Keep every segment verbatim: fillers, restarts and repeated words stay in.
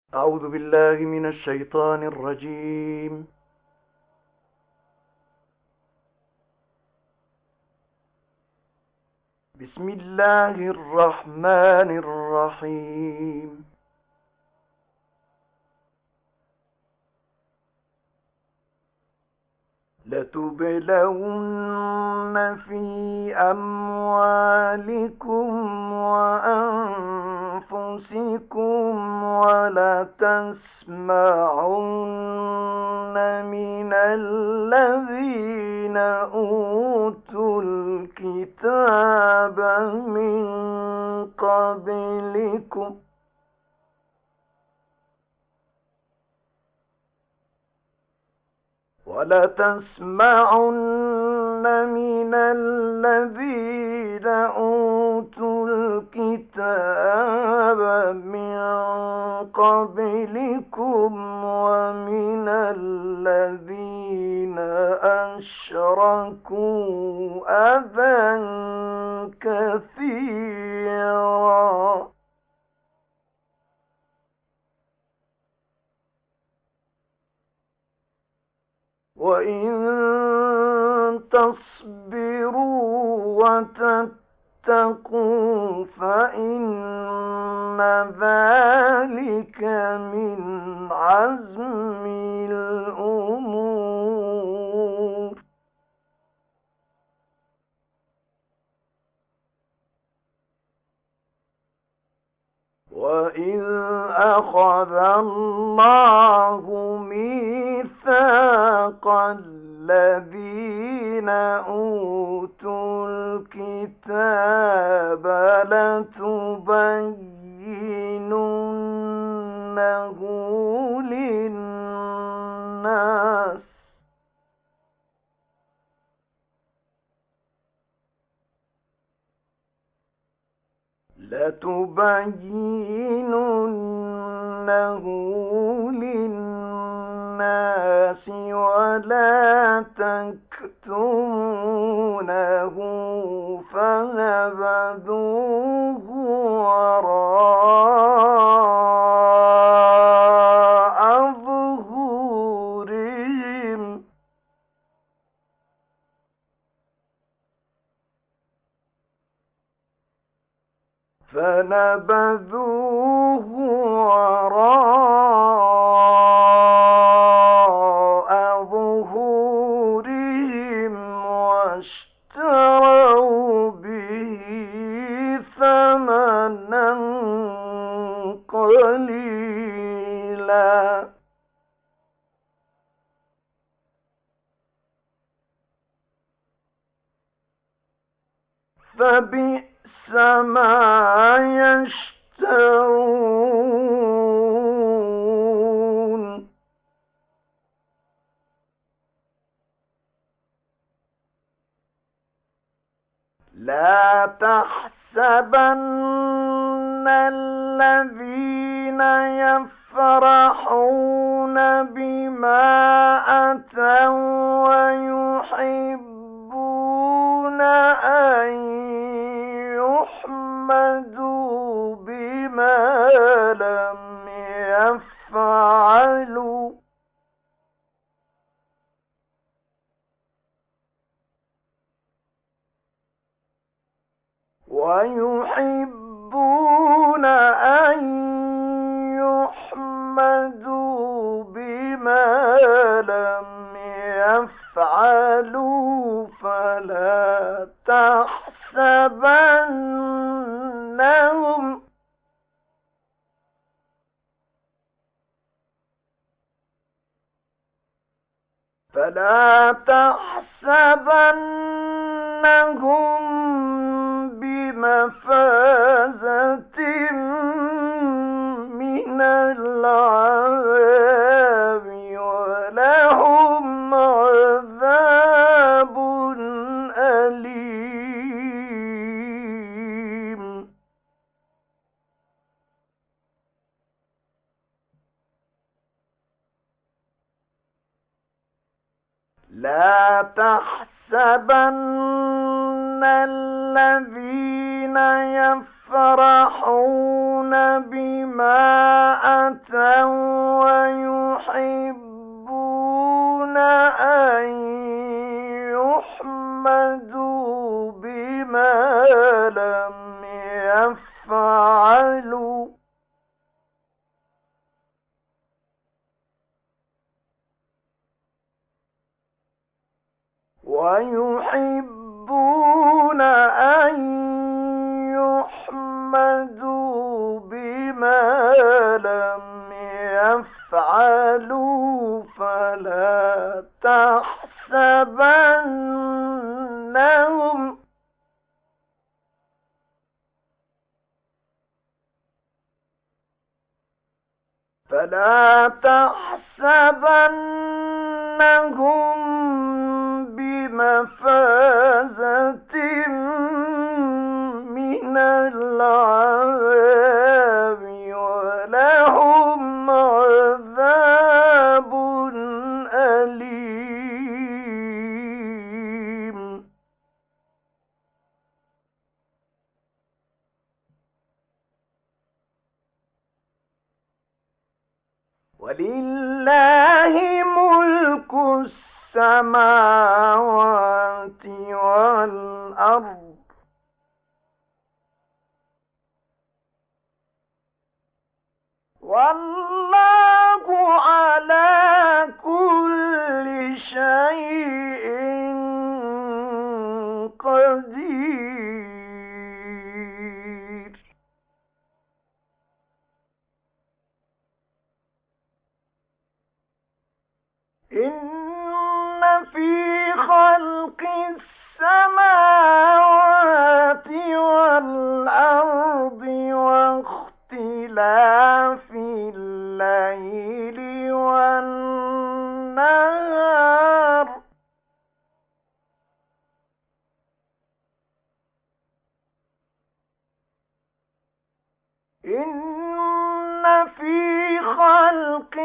أعوذ بالله من الشيطان الرجيم. بسم الله الرحمن الرحيم. لتبلون في أموالكم وأنفسكم ولتسمعن من الذين أوتوا الكتاب من قبلكم ولتسمعن من الذين أوتوا الكتاب من قبلكم ومن الذين أشركوا أذى كثيرا وإن تصبروا وتتقوا فإن ذلك من عزم الأمور. وإذ أخذ الله ميثاق الذين أوتوا الكتاب لتبيننه للناس لتبيننه للناس ولا تكتمونه فنبذوه وراء ظهورهم فنبذوه وراء ظهورهم واشتروا به ثمنا قليلا فبئس ما يشترون. لا تحسبن الذين يفرحون بما أتوا ويحبون أن يحمدوا بما لم يفعلوا ويحبون أن يحمدوا بما لم يفعلوا فلا تحسبنهم فلا تحسبنهم بمفازة من العذاب ولهم عذاب أليم. لا تحسبن الذين يفعلون يفرحون بما أتوا ويحبون أن يحمدوا بما لم يفعلوا ويحبون أن يحمدوا بما لم يفعلوا فلا تحسبنهم فلا تحسبنهم بمفازة من العذاب ولهم عذاب أليم. ولله ملك السماوات والأرض والله على كل شيء قدير. إن في خلق السماوات والأرض واختلاف الليل والنهار إن في خلق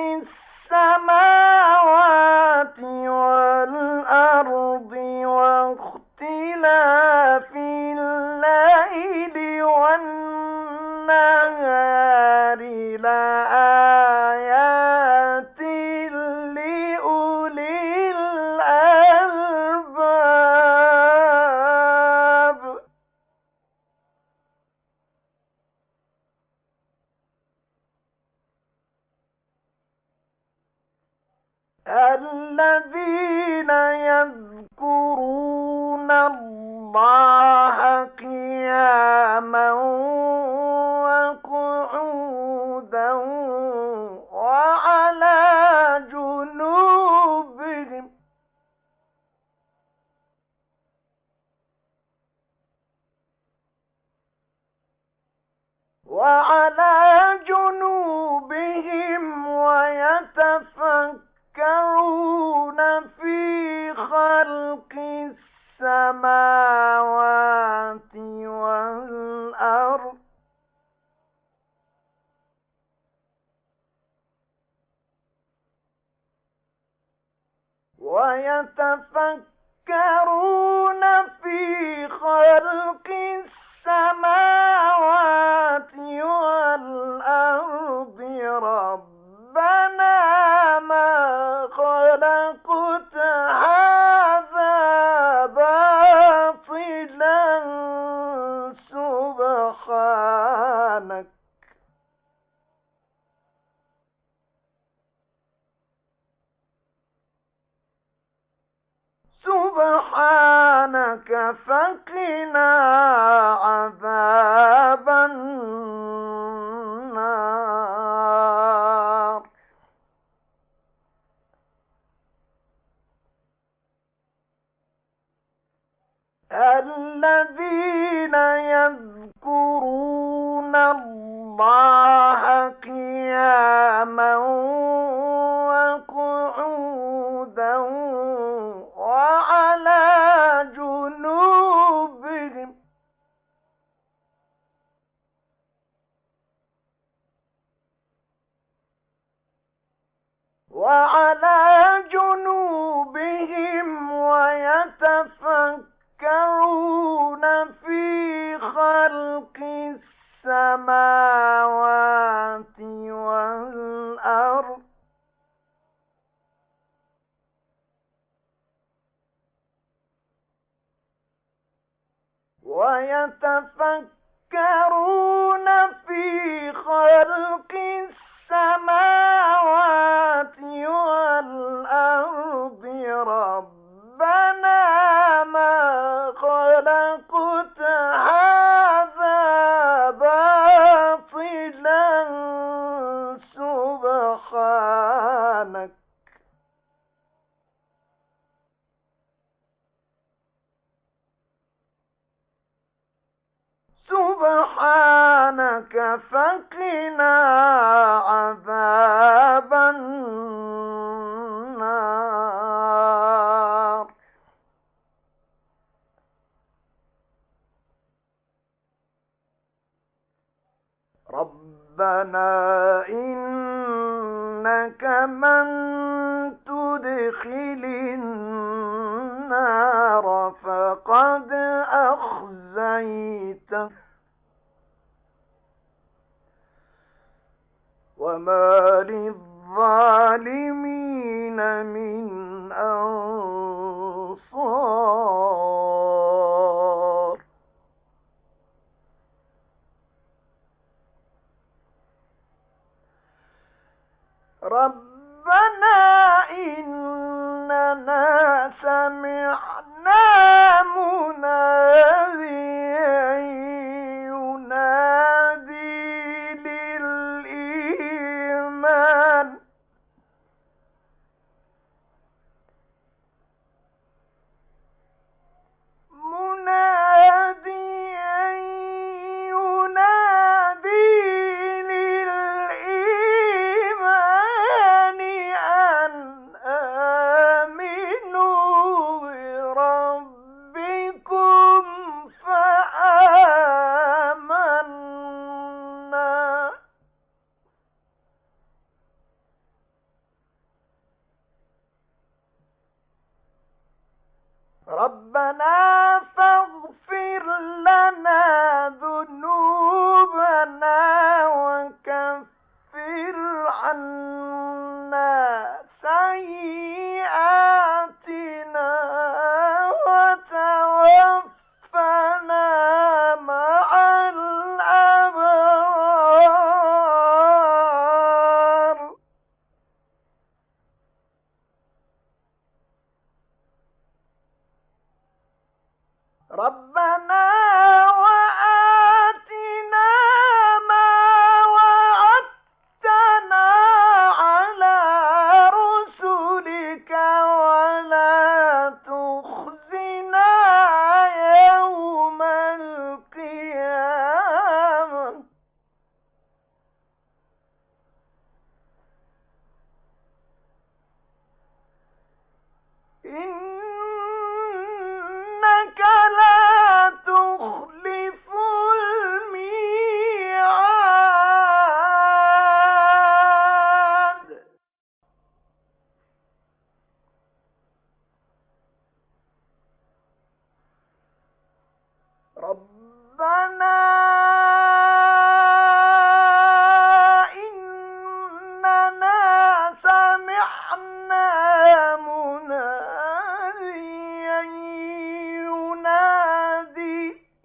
السماوات والأرض واختلاف الليل والنهار لآيات لأولي الألباب. الذين يذكرون الله قياما وقعودا وعلى جنوبهم وعلى جنوبهم ويتفكرون في خلق السماوات والأرض ويتفكرون في خلق السماوات والأرض ربنا ما خلقت هذا باطلا سبحانك سبحانك فقنا عذاب النار. الذين يذكرون الله قياما وقعودا وعلى جنوبهم يتفكرون في خلق السماوات والأرض ربنا ما خلقت هذا باطلا سبحانك سبحانك فقنا عذاب النار. ربنا إنك من تدخل النار فقد أخزيته وما للظالمين من أنصار. ربنا إننا سمعنا مناديا ينادي للإيمان مناديا ينادي للإيمان أن آمنوا بربكم فآمنا. ربنا فاغفر لنا ذنوبنا وكفر عنا سيئاتنا وتوفنا مع الأبرار. ربنا وآتنا ما وعدتنا على رسلك ولا تخزنا يوم القيامة إنك لا تخلف الميعاد. ربنا إننا سمعنا مناديا ينادي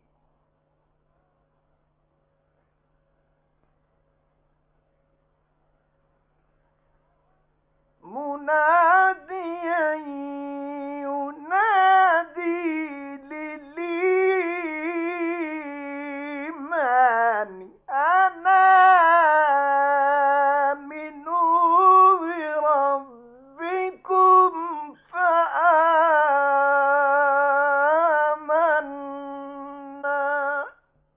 مناديا ينادي للإيمان أن آمنوا بربكم فآمنا.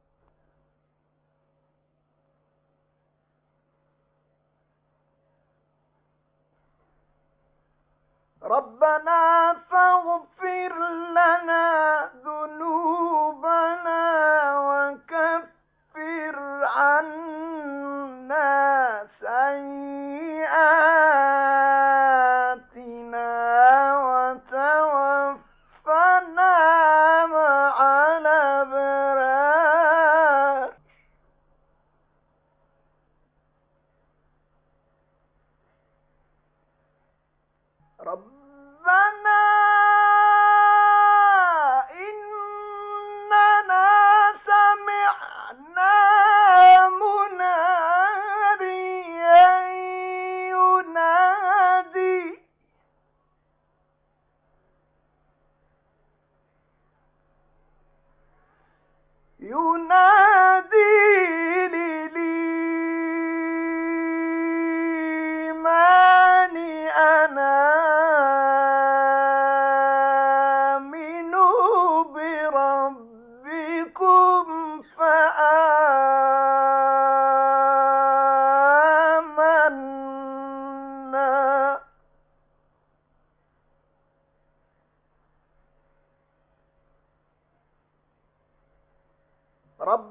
ربنا فاغفر لنا ذنوبنا وكفر عنا سيئاتنا وتوفنا مع الأبرار. ربنا إننا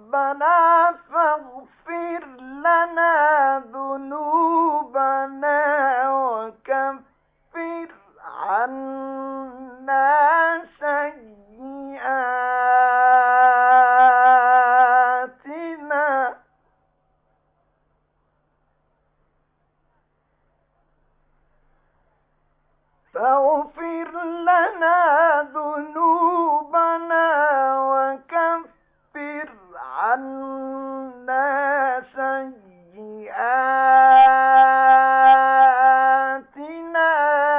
ربنا فاغفر لنا ذنوبنا وكفر عنا سيئاتنا فاغفر لنا ذنوبنا وكفر عنا سيئاتنا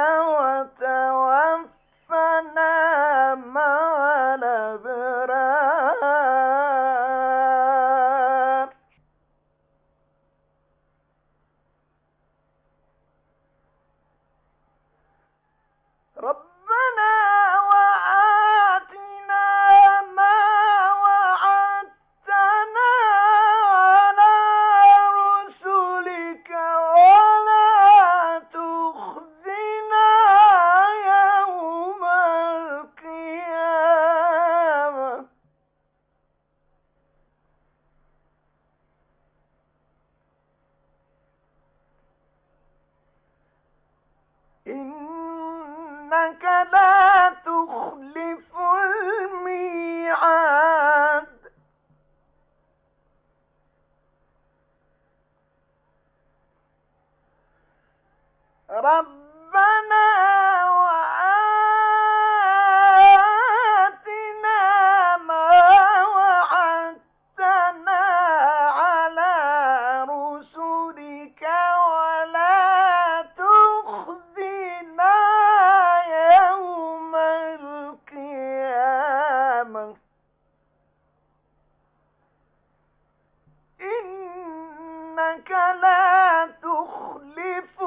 وتوفنا مع الأبرار. ربنا وآتنا ما وعدتنا على رسلك ولا تخزنا يوم القيامة إنك لا تخلف الميعاد. ربنا وآتنا ما وعدتنا على رسلك ولا تخزنا يوم القيامة إنك لا تخلف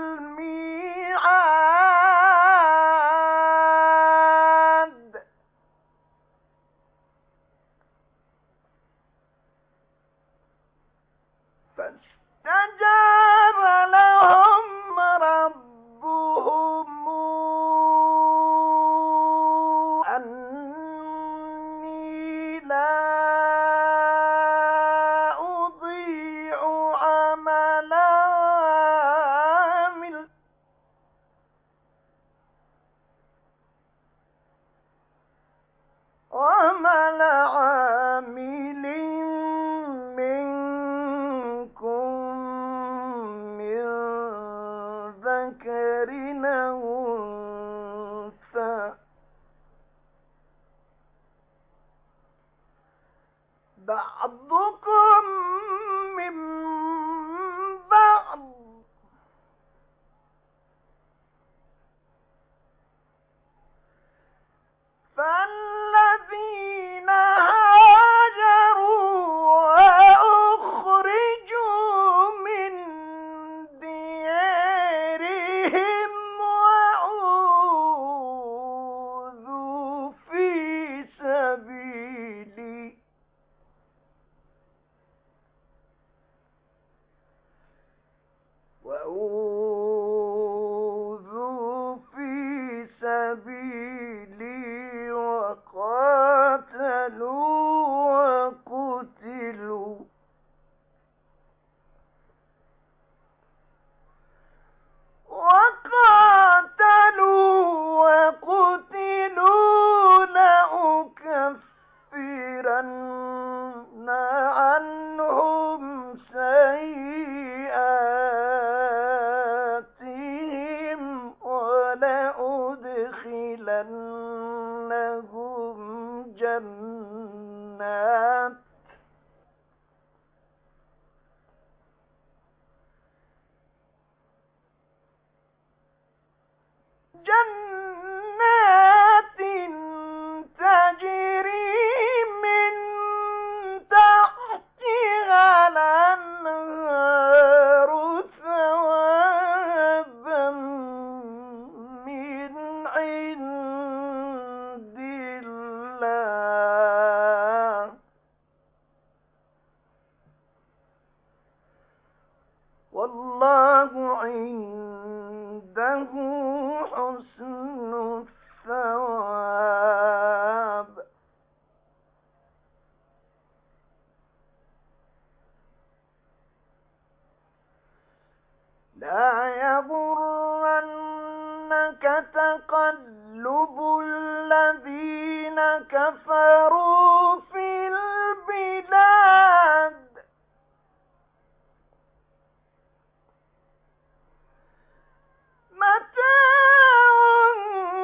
الميعاد. فاستجاب لهم ربهم أني لا أضيع عمل عامل عمل عامل منكم من ذكر أو أنثى بعضكم من بعض فالذين هاجروا وأخرجوا من ديارهم وأوذوا في سبيلي وأوذوا في سبيلي وقاتلوا وقتلوا وقاتلوا وقتلوا لأكفرن عنهم سيئاتهم ولأدخلنهم جنات جنات تجري من تحتها الأنهار ثوابا من عند الله والله عنده حسن الثواب. لا يغرنك تقلب الذين كفروا في البلاد متاع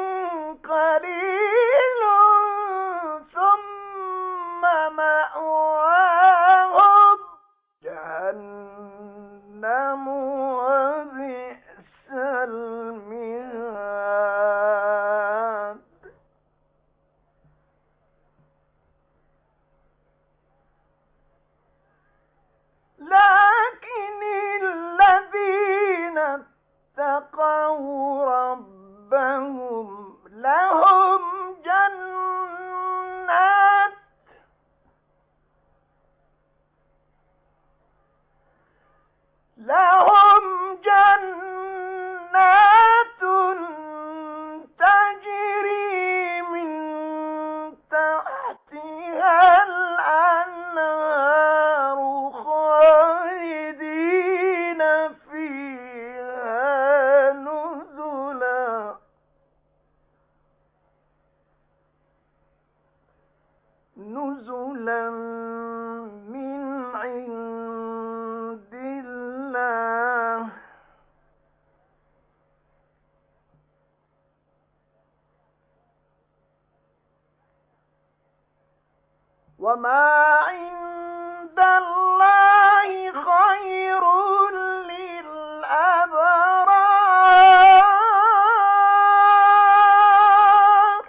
قليل ثم مأواهم جهنم وبئس المهاد لكن الذين اتقوا ربهم لهم جنات لهم جنات تجري من تحتها الأنهار خالدين فيها نزلا نزلا من عند الله وما عند الله خير للأبرار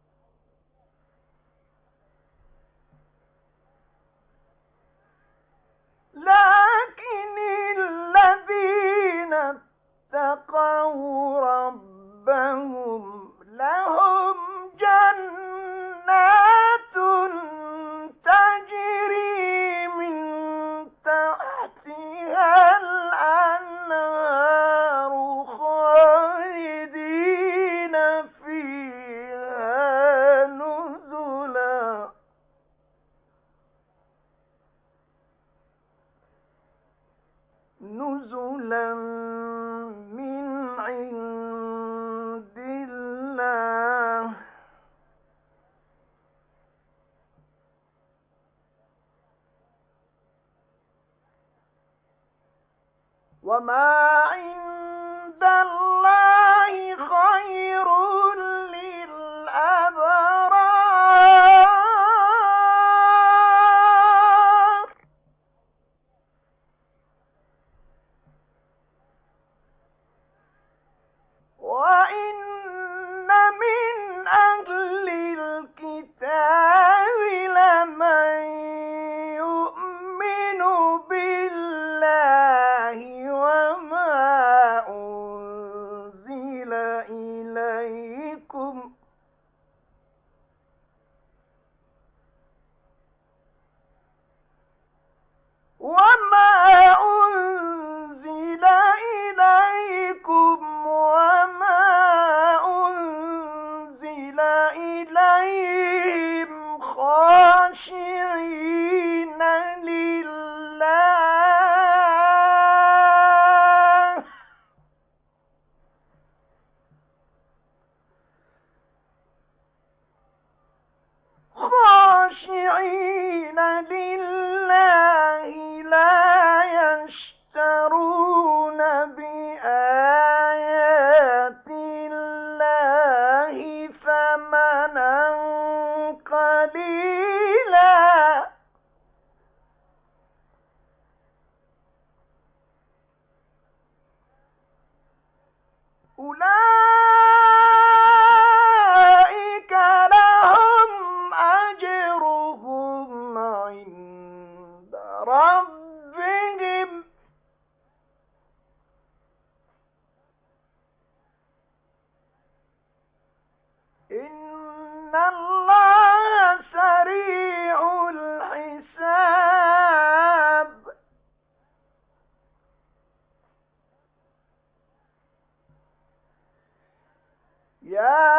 لكن الذين اتقوا ربهم لهم جنات تجري من تحتها الأنهار خالدين فيها نزلا نزلا من عند الله وما عند الله خير للأبرار وإن من أهل الكتاب لمن يؤمن بالله وما أنزل إليكم وما أنزل إليكم وما أنزل إليهم خاشعين لله خاشعين لله لا يشترون بآيات الله ثمنا قليلا أولئك لهم أجرهم عند ربهم إن الله سريع الحساب يا